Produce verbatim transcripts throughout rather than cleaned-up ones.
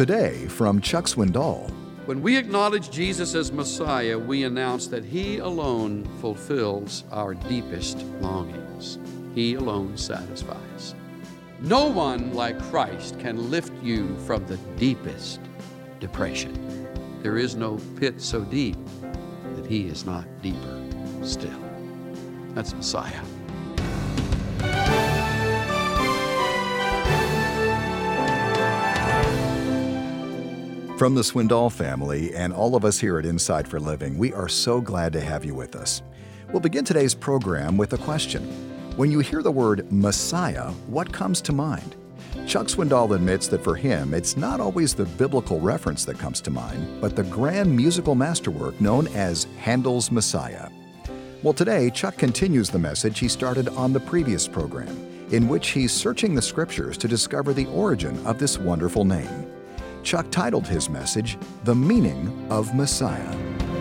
Today, from Chuck Swindoll. When we acknowledge Jesus as Messiah, we announce that He alone fulfills our deepest longings. He alone satisfies. No one like Christ can lift you from the deepest depression. There is no pit so deep that He is not deeper still. That's Messiah. From the Swindoll family and all of us here at Inside for Living, we are so glad to have you with us. We'll begin today's program with a question. When you hear the word Messiah, what comes to mind? Chuck Swindoll admits that for him, it's not always the biblical reference that comes to mind, but the grand musical masterwork known as Handel's Messiah. Well, today, Chuck continues the message he started on the previous program, in which he's searching the scriptures to discover the origin of this wonderful name. Chuck titled his message, The Meaning of Messiah.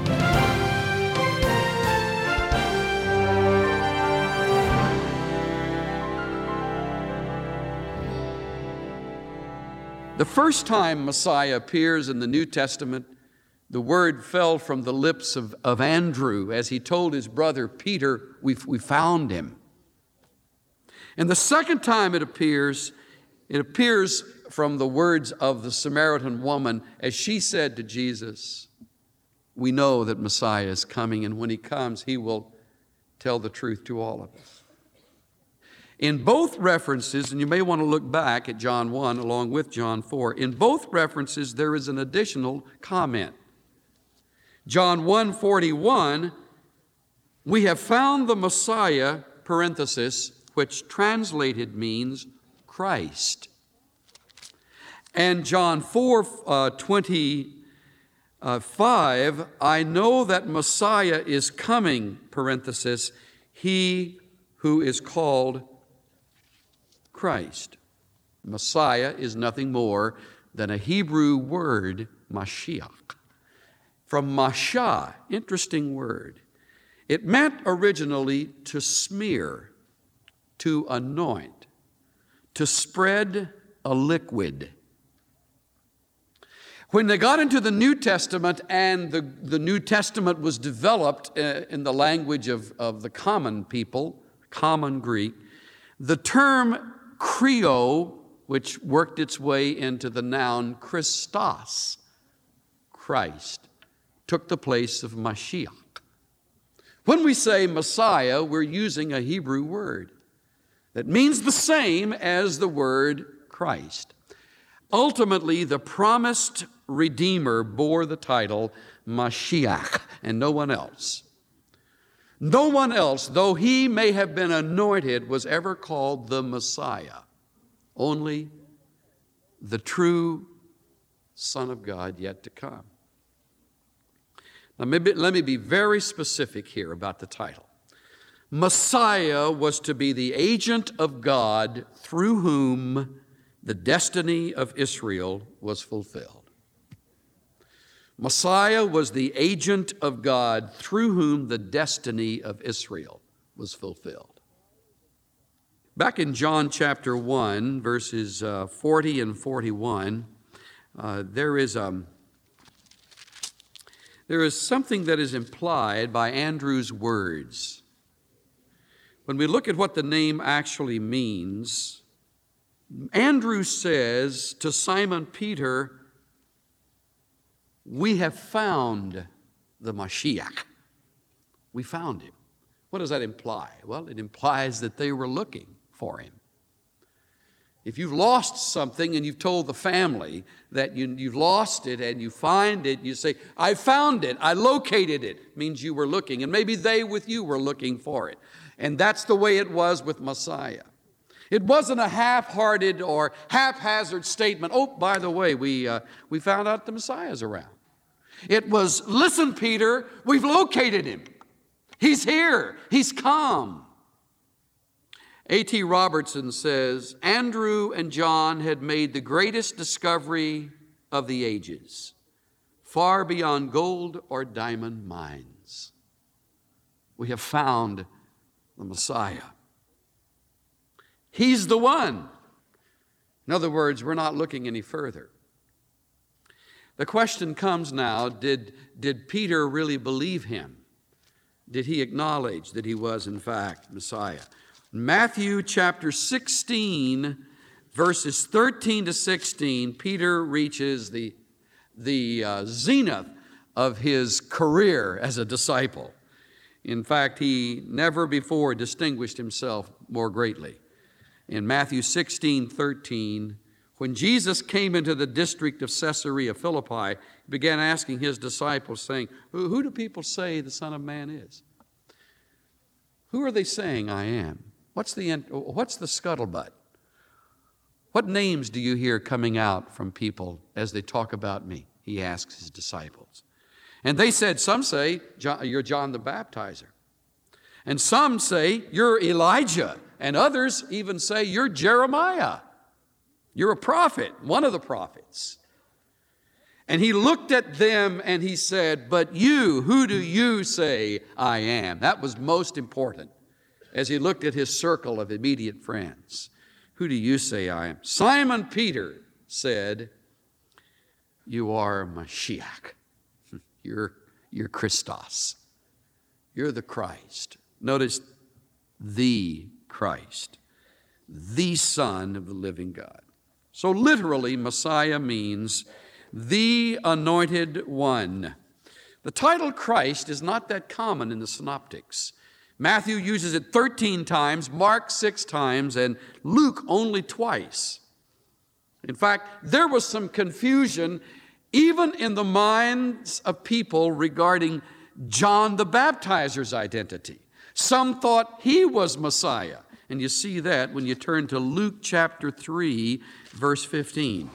The first time Messiah appears in the New Testament, the word fell from the lips of, of Andrew as he told his brother Peter, we we found him. And the second time it appears, it appears from the words of the Samaritan woman as she said to Jesus, we know that Messiah is coming, and when He comes, He will tell the truth to all of us. In both references, and you may want to look back at John one along with John four, in both references there is an additional comment. John one forty-one, we have found the Messiah, parenthesis, which translated means Christ. And John four twenty-five, I know that Messiah is coming, parenthesis, He who is called Christ. Messiah is nothing more than a Hebrew word, Mashiach. From Mashah, interesting word. It meant originally to smear, to anoint, to spread a liquid. When they got into the New Testament and the, the New Testament was developed uh, in the language of, of the common people, common Greek, the term Kreo, which worked its way into the noun Christos, Christ, took the place of Mashiach. When we say Messiah, we're using a Hebrew word that means the same as the word Christ. Ultimately, the promised Redeemer bore the title Mashiach, and no one else. No one else, though He may have been anointed, was ever called the Messiah. Only the true Son of God yet to come. Now, maybe, let me be very specific here about the title. Messiah was to be the agent of God through whom the destiny of Israel was fulfilled. Messiah was the agent of God through whom the destiny of Israel was fulfilled. Back in John chapter one, verses uh, forty and forty-one, uh, there is um, there is something that is implied by Andrew's words. When we look at what the name actually means, Andrew says to Simon Peter, we have found the Mashiach. We found Him. What does that imply? Well, it implies that they were looking for Him. If you've lost something and you've told the family that you, you've lost it and you find it, you say, I found it, I located it. It means you were looking, and maybe they with you were looking for it. And that's the way it was with Messiah. It wasn't a half-hearted or haphazard statement. Oh, by the way, we uh, we found out the Messiah's around. It was, listen, Peter, we've located Him. He's here. He's come. A T Robertson says, Andrew and John had made the greatest discovery of the ages, far beyond gold or diamond mines. We have found the Messiah. He's the one. In other words, we're not looking any further. The question comes now, did, did Peter really believe him? Did he acknowledge that he was, in fact, Messiah? Matthew chapter sixteen, verses thirteen to sixteen, Peter reaches the, the uh, zenith of his career as a disciple. In fact, he never before distinguished himself more greatly. In Matthew sixteen, thirteen, when Jesus came into the district of Caesarea Philippi, he began asking his disciples, saying, who, who do people say the Son of Man is? Who are they saying I am? What's the, what's the scuttlebutt? What names do you hear coming out from people as they talk about me? He asks his disciples. And they said, some say, you're John the Baptizer. And some say, you're Elijah. And others even say, you're Jeremiah. You're a prophet, one of the prophets. And he looked at them and he said, but you, who do you say I am? That was most important as he looked at his circle of immediate friends. Who do you say I am? Simon Peter said, you are Mashiach. You're, you're Christos. You're the Christ. Notice, the Christ, the Son of the living God. So literally, Messiah means the anointed one. The title Christ is not that common in the synoptics. Matthew uses it thirteen times, Mark six times, and Luke only twice. In fact, there was some confusion even in the minds of people regarding John the Baptizer's identity. Some thought he was Messiah. And you see that when you turn to Luke chapter three, verse fifteen.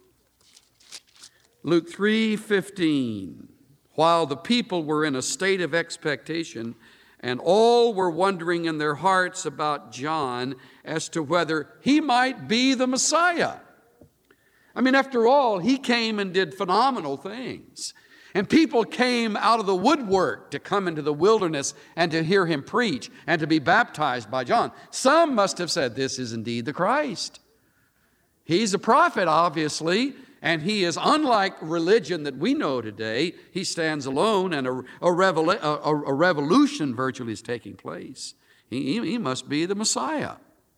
Luke three fifteen. While the people were in a state of expectation, and all were wondering in their hearts about John as to whether he might be the Messiah. I mean, after all, he came and did phenomenal things. And people came out of the woodwork to come into the wilderness and to hear him preach and to be baptized by John. Some must have said, this is indeed the Christ. He's a prophet, obviously, and he is unlike religion that we know today. He stands alone, and a, a, revela- a, a revolution virtually is taking place. He, he must be the Messiah.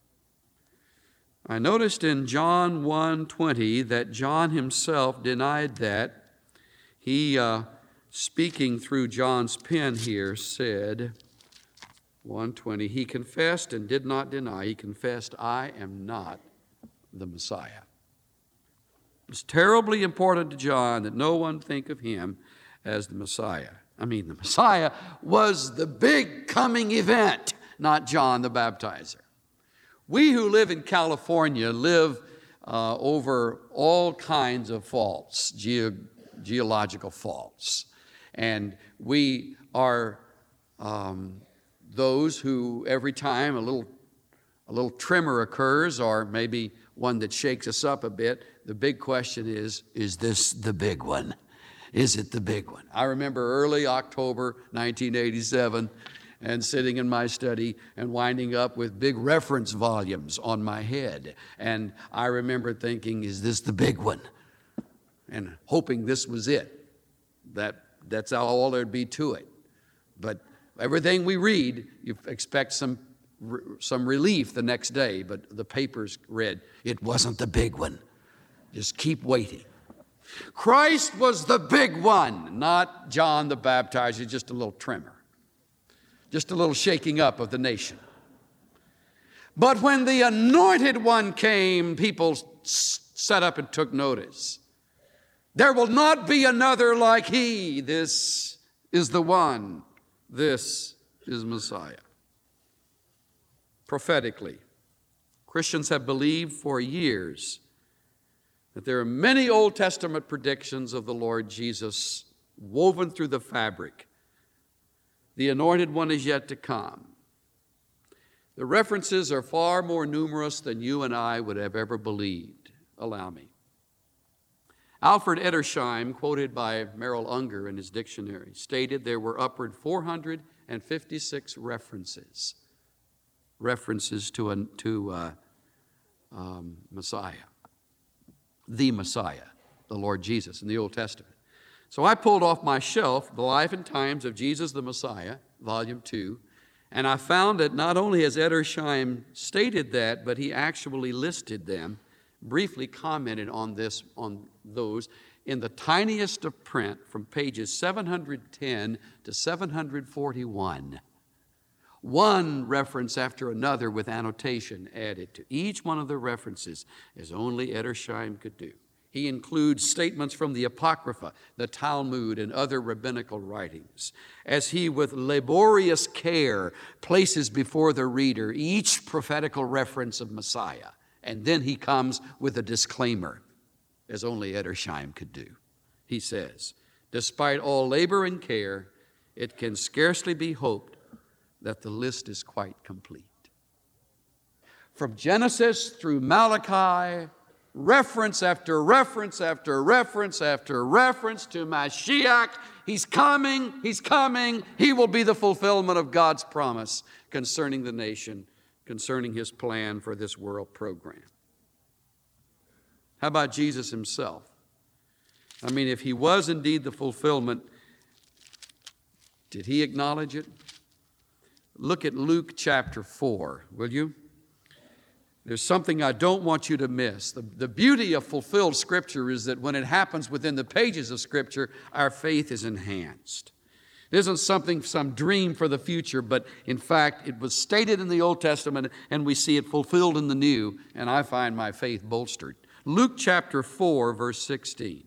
I noticed in John one twenty that John himself denied that. He, uh, speaking through John's pen here, said, one twenty, he confessed and did not deny. He confessed, I am not the Messiah. It was terribly important to John that no one think of him as the Messiah. I mean, the Messiah was the big coming event, not John the Baptizer. We who live in California live uh, over all kinds of faults, ge- geological faults. And we are um, those who every time a little, a little tremor occurs, or maybe one that shakes us up a bit, the big question is, is this the big one? Is it the big one? I remember early October nineteen eighty-seven, and sitting in my study and winding up with big reference volumes on my head. And I remember thinking, is this the big one? And hoping this was it. That, that's all there'd be to it. But everything we read, you expect some, some relief the next day, but the papers read, it wasn't the big one. Just keep waiting. Christ was the big one, not John the Baptizer, just a little tremor. Just a little shaking up of the nation. But when the anointed one came, people sat up and took notice. There will not be another like he. This is the one. This is Messiah. Prophetically, Christians have believed for years that there are many Old Testament predictions of the Lord Jesus woven through the fabric. The anointed one is yet to come. The references are far more numerous than you and I would have ever believed. Allow me. Alfred Edersheim, quoted by Merrill Unger in his dictionary, stated there were upward four hundred fifty-six references, references to, a, to uh, um, Messiah, the Messiah. the Lord Jesus in the Old Testament. So I pulled off my shelf The Life and Times of Jesus the Messiah, Volume two, and I found that not only has Edersheim stated that, but he actually listed them, briefly commented on this, on those, in the tiniest of print from pages seven hundred ten to seven hundred forty-one. One reference after another with annotation added to each one of the references, as only Edersheim could do. He includes statements from the Apocrypha, the Talmud, and other rabbinical writings, as he with laborious care places before the reader each prophetical reference of Messiah. And then he comes with a disclaimer, as only Edersheim could do. He says, despite all labor and care, it can scarcely be hoped that the list is quite complete. From Genesis through Malachi, reference after reference after reference after reference to Mashiach. He's coming, he's coming. He will be the fulfillment of God's promise concerning the nation, concerning his plan for this world program. How about Jesus himself? I mean, if he was indeed the fulfillment, did he acknowledge it? Look at Luke chapter four, will you? There's something I don't want you to miss. The, the beauty of fulfilled Scripture is that when it happens within the pages of Scripture, our faith is enhanced. It isn't something, some dream for the future, but in fact, it was stated in the Old Testament, and we see it fulfilled in the New, and I find my faith bolstered. Luke chapter four, verse sixteen.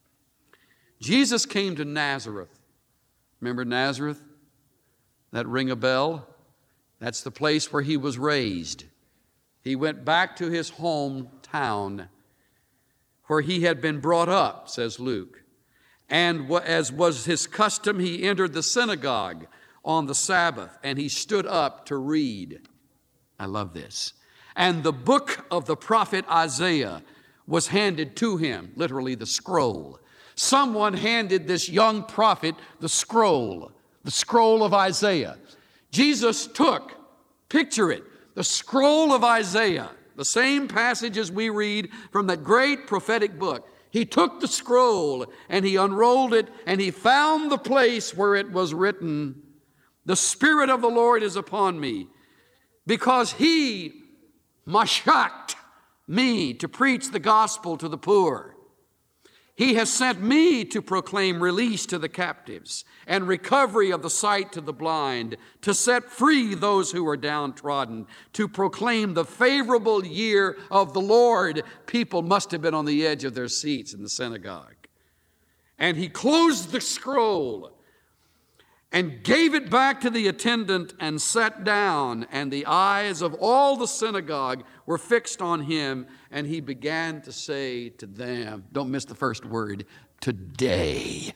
Jesus came to Nazareth. Remember Nazareth? That ring a bell? That's the place where he was raised. He went back to his hometown where he had been brought up, says Luke. And as was his custom, he entered the synagogue on the Sabbath, and he stood up to read. I love this. And the book of the prophet Isaiah was handed to him, literally the scroll. Someone handed this young prophet the scroll, the scroll of Isaiah. Jesus took, picture it, the scroll of Isaiah, the same passages we read from that great prophetic book. He took the scroll and he unrolled it and he found the place where it was written, "The Spirit of the Lord is upon me, because he mashakt me to preach the gospel to the poor. He has sent me to proclaim release to the captives and recovery of the sight to the blind, to set free those who are downtrodden, to proclaim the favorable year of the Lord." People must have been on the edge of their seats in the synagogue. And he closed the scroll and gave it back to the attendant and sat down, and the eyes of all the synagogue were fixed on him, and he began to say to them, don't miss the first word, today.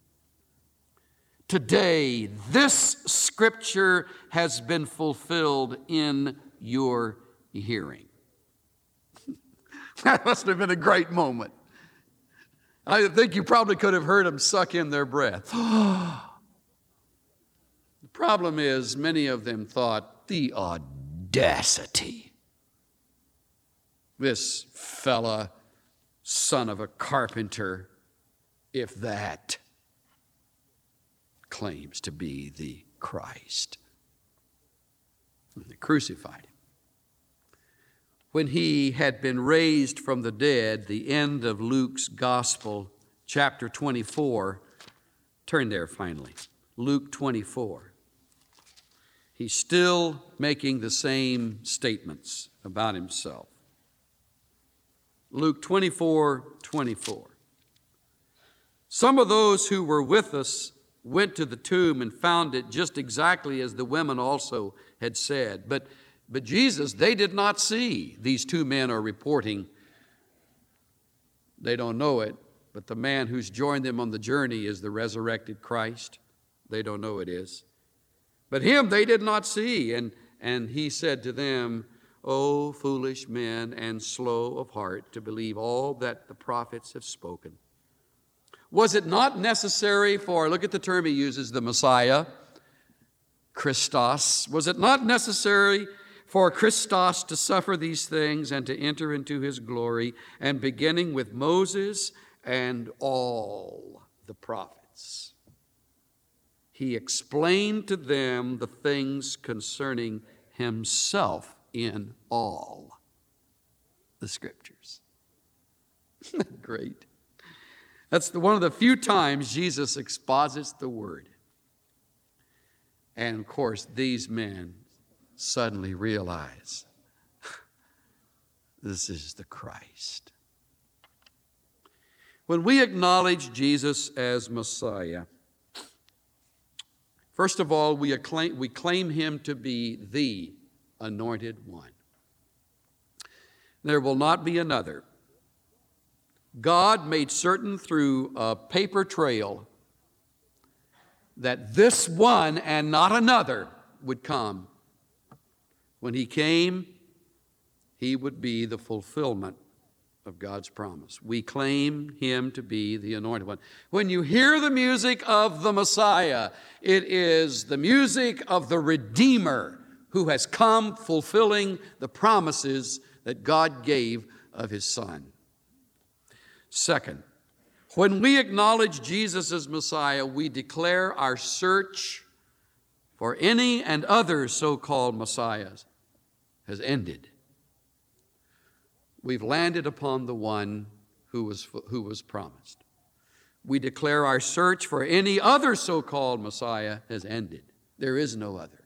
Today, this scripture has been fulfilled in your hearing. That must have been a great moment. I think you probably could have heard them suck in their breath. The problem is, many of them thought, the audacity. This fella, son of a carpenter, if that, claims to be the Christ. And they crucified him. When he had been raised from the dead, the end of Luke's gospel, chapter twenty-four, turn there finally, Luke twenty-four. He's still making the same statements about himself. Luke twenty-four, twenty-four. Some of those who were with us went to the tomb and found it just exactly as the women also had said. But, but Jesus, they did not see. These two men are reporting. They don't know it, but the man who's joined them on the journey is the resurrected Christ. They don't know it is. But him they did not see. And, and he said to them, "O foolish men and slow of heart to believe all that the prophets have spoken. Was it not necessary for," look at the term he uses, the Messiah, Christos. "Was it not necessary for Christos to suffer these things and to enter into his glory? And beginning with Moses and all the prophets. He explained to them the things concerning himself in all the Scriptures. Isn't that great? That's the, one of the few times Jesus exposits the Word. And of course, these men suddenly realize this is the Christ. When we acknowledge Jesus as Messiah, first of all, we, acclaim, we claim him to be the Anointed One. There will not be another. God made certain through a paper trail that this one and not another would come. When he came, he would be the fulfillment of God's promise. We claim him to be the Anointed One. When you hear the music of the Messiah, it is the music of the Redeemer who has come fulfilling the promises that God gave of his Son. Second, when we acknowledge Jesus as Messiah, we declare our search for any and other so-called Messiahs has ended. We've landed upon the one who was, who was promised. We declare our search for any other so-called Messiah has ended. There is no other.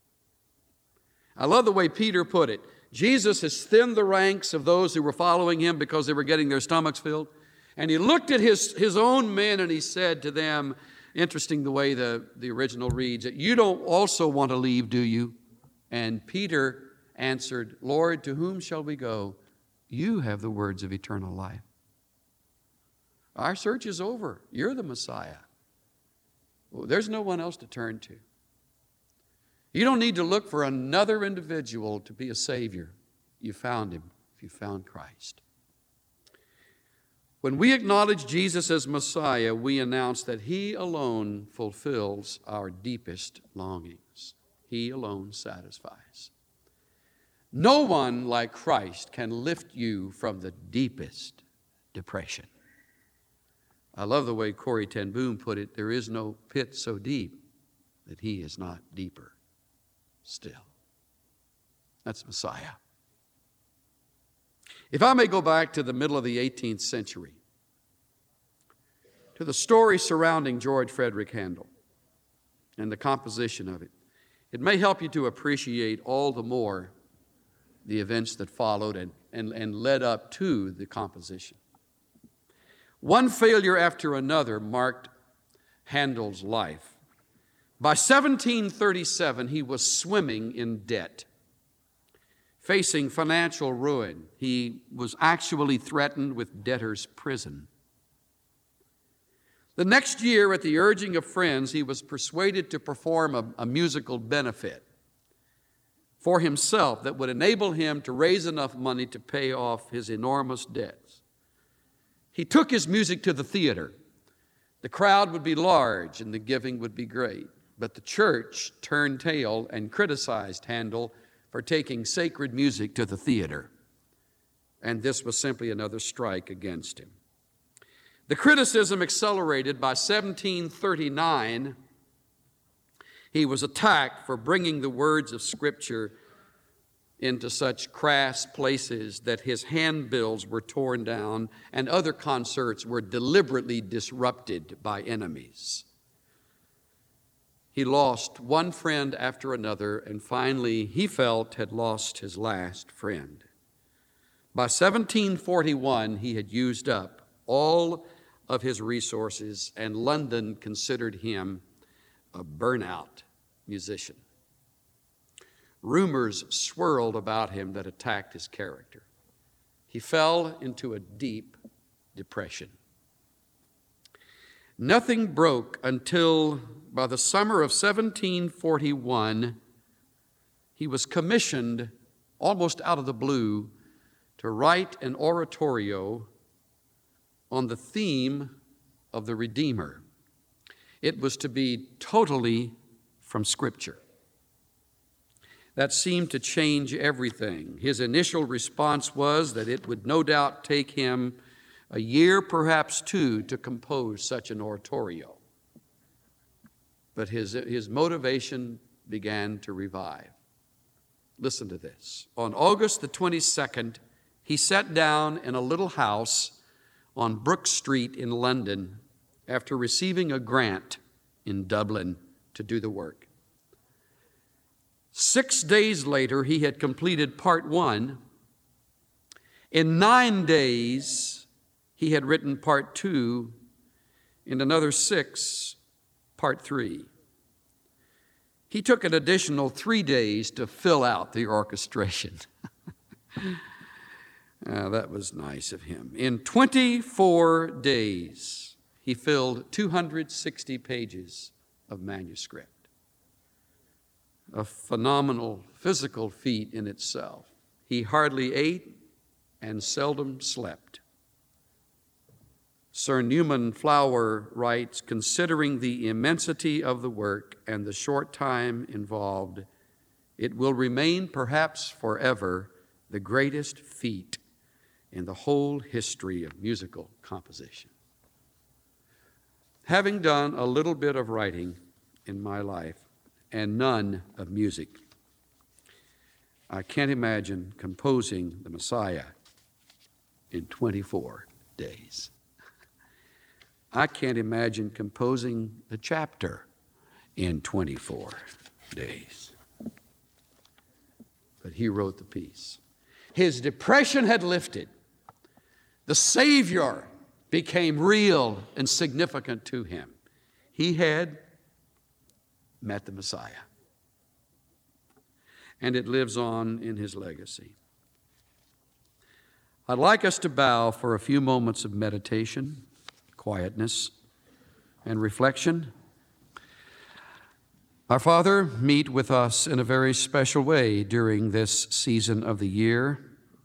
I love the way Peter put it. Jesus has thinned the ranks of those who were following him because they were getting their stomachs filled. And he looked at his, his own men and he said to them, interesting the way the, the original reads, that you don't also want to leave, do you? And Peter answered, Lord, to whom shall we go? You have the words of eternal life. Our search is over. You're the Messiah. Well, there's no one else to turn to. You don't need to look for another individual to be a Savior. You found him if you found Christ. When we acknowledge Jesus as Messiah, we announce that he alone fulfills our deepest longings. He alone satisfies. No one like Christ can lift you from the deepest depression. I love the way Corrie ten Boom put it, there is no pit so deep that he is not deeper still. That's Messiah. If I may go back to the middle of the eighteenth century, to the story surrounding George Frederick Handel and the composition of it, it may help you to appreciate all the more the events that followed and, and, and led up to the composition. One failure after another marked Handel's life. By seventeen thirty-seven, he was swimming in debt, facing financial ruin. He was actually threatened with debtor's prison. The next year, at the urging of friends, he was persuaded to perform a, a musical benefit for himself that would enable him to raise enough money to pay off his enormous debts. He took his music to the theater. The crowd would be large and the giving would be great. But the church turned tail and criticized Handel for taking sacred music to the theater. And this was simply another strike against him. The criticism accelerated. By seventeen thirty-nine, he was attacked for bringing the words of Scripture into such crass places that his handbills were torn down and other concerts were deliberately disrupted by enemies. He lost one friend after another, and finally he felt had lost his last friend. By seventeen forty-one, he had used up all of his resources, and London considered him a burnout musician. Rumors swirled about him that attacked his character. He fell into a deep depression. Nothing broke until by the summer of seventeen forty-one, he was commissioned almost out of the blue to write an oratorio on the theme of the Redeemer. It was to be totally from Scripture. That seemed to change everything. His initial response was that it would no doubt take him a year, perhaps two, to compose such an oratorio. But his, his motivation began to revive. Listen to this. On August the twenty-second, he sat down in a little house on Brook Street in London after receiving a grant in Dublin to do the work. Six days later, he had completed part one. In nine days, he had written part two. In another six, part three. He took an additional three days to fill out the orchestration. uh, that was nice of him. In twenty-four days, he filled two hundred sixty pages of manuscript. A phenomenal physical feat in itself. He hardly ate and seldom slept. Sir Newman Flower writes, considering the immensity of the work and the short time involved, it will remain perhaps forever the greatest feat in the whole history of musical composition. Having done a little bit of writing in my life and none of music, I can't imagine composing the Messiah in twenty-four days. I can't imagine composing the chapter in twenty-four days. But he wrote the piece. His depression had lifted. The Savior became real and significant to him. He had met the Messiah. And it lives on in his legacy. I'd like us to bow for a few moments of meditation, quietness, and reflection. Our Father, meet with us in a very special way during this season of the year.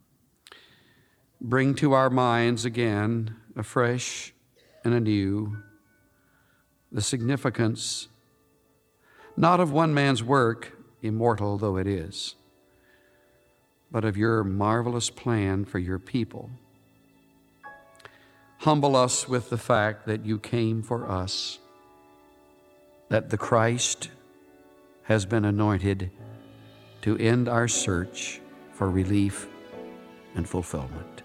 Bring to our minds again, afresh and anew, the significance not of one man's work, immortal though it is, but of your marvelous plan for your people. Humble us with the fact that you came for us, that the Christ has been anointed to end our search for relief and fulfillment.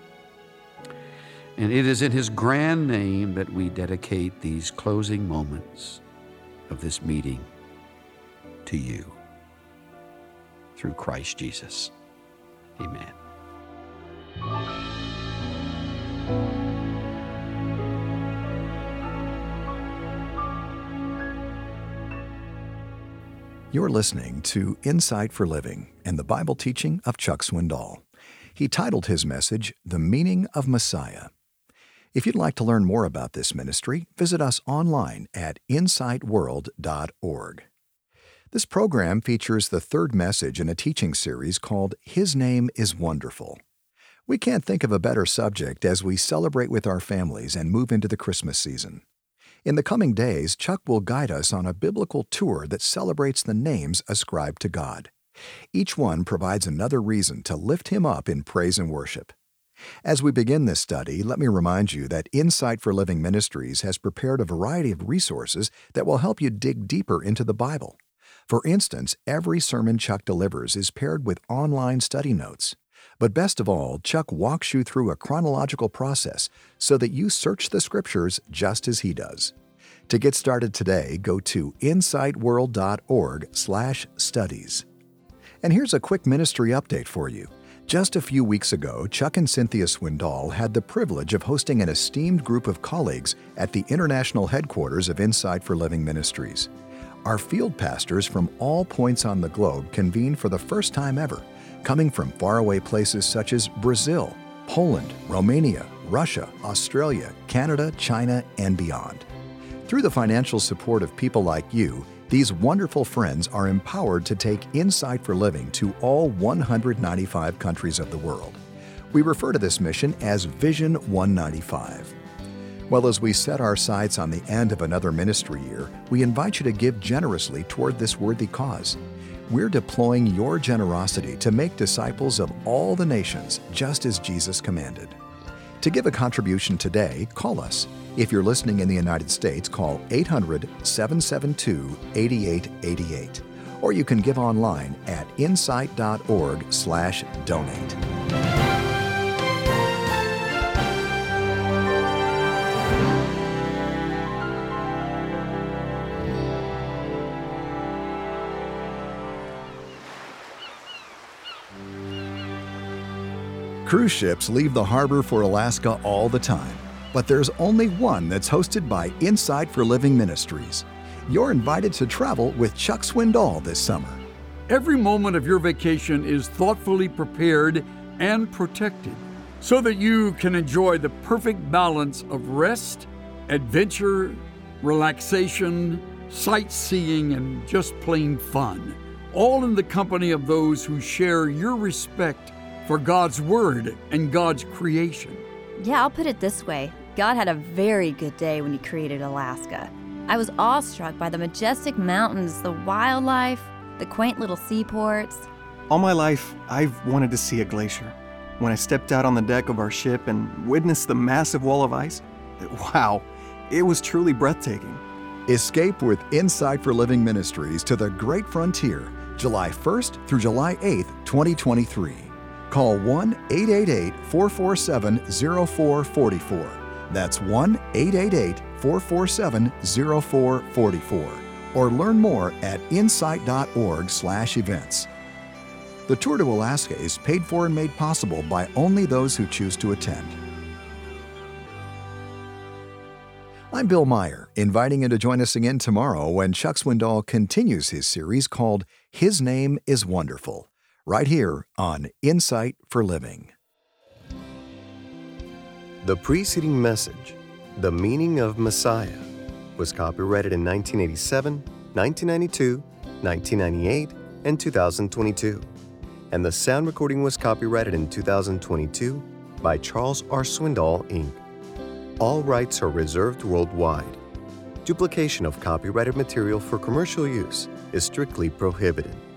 And it is in his grand name that we dedicate these closing moments of this meeting to you, through Christ Jesus. Amen. You're listening to Insight for Living and the Bible teaching of Chuck Swindoll. He titled his message, The Meaning of Messiah. If you'd like to learn more about this ministry, visit us online at insight world dot org. This program features the third message in a teaching series called His Name is Wonderful. We can't think of a better subject as we celebrate with our families and move into the Christmas season. In the coming days, Chuck will guide us on a biblical tour that celebrates the names ascribed to God. Each one provides another reason to lift Him up in praise and worship. As we begin this study, let me remind you that Insight for Living Ministries has prepared a variety of resources that will help you dig deeper into the Bible. For instance, every sermon Chuck delivers is paired with online study notes. But best of all, Chuck walks you through a chronological process so that you search the Scriptures just as he does. To get started today, go to insight world dot org slash studies. And here's a quick ministry update for you. Just a few weeks ago, Chuck and Cynthia Swindoll had the privilege of hosting an esteemed group of colleagues at the international headquarters of Insight for Living Ministries. Our field pastors from all points on the globe convened for the first time ever, coming from faraway places such as Brazil, Poland, Romania, Russia, Australia, Canada, China, and beyond. Through the financial support of people like you, these wonderful friends are empowered to take Insight for Living to all one hundred ninety-five countries of the world. We refer to this mission as Vision one ninety-five. Well, as we set our sights on the end of another ministry year, we invite you to give generously toward this worthy cause. We're deploying your generosity to make disciples of all the nations, just as Jesus commanded. To give a contribution today, call us. If you're listening in the United States, call eight hundred, seven seven two, eight eight eight eight. Or you can give online at insight.org slash donate. Cruise ships leave the harbor for Alaska all the time, but there's only one that's hosted by Insight for Living Ministries. You're invited to travel with Chuck Swindoll this summer. Every moment of your vacation is thoughtfully prepared and protected so that you can enjoy the perfect balance of rest, adventure, relaxation, sightseeing, and just plain fun, all in the company of those who share your respect for God's Word and God's creation. Yeah, I'll put it this way. God had a very good day when He created Alaska. I was awestruck by the majestic mountains, the wildlife, the quaint little seaports. All my life, I've wanted to see a glacier. When I stepped out on the deck of our ship and witnessed the massive wall of ice, wow, it was truly breathtaking. Escape with Insight for Living Ministries to the Great Frontier, July first through July eighth, twenty twenty-three. Call one eight eight eight, four four seven, zero four four four. That's one eight eight eight, four four seven, zero four four four. Or learn more at insight.org slash events. The tour to Alaska is paid for and made possible by only those who choose to attend. I'm Bill Meyer, inviting you to join us again tomorrow when Chuck Swindoll continues his series called His Name is Wonderful, right here on Insight for Living. The preceding message, The Meaning of Messiah, was copyrighted in nineteen eighty-seven, nineteen ninety-two, nineteen ninety-eight, and two thousand twenty-two, and the sound recording was copyrighted in two thousand twenty-two by Charles R. Swindoll, Incorporated. All rights are reserved worldwide. Duplication of copyrighted material for commercial use is strictly prohibited.